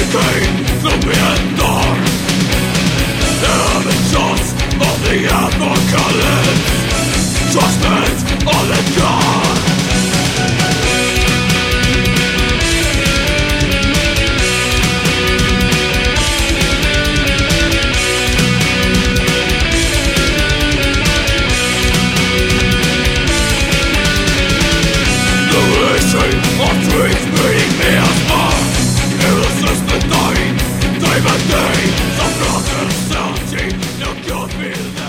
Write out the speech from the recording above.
Subiendo images of the apocalypse, judgment on the God. The racing of dreams meeting me as far. Illnesses the dying, day by day. Some broken sanity, no good feeling.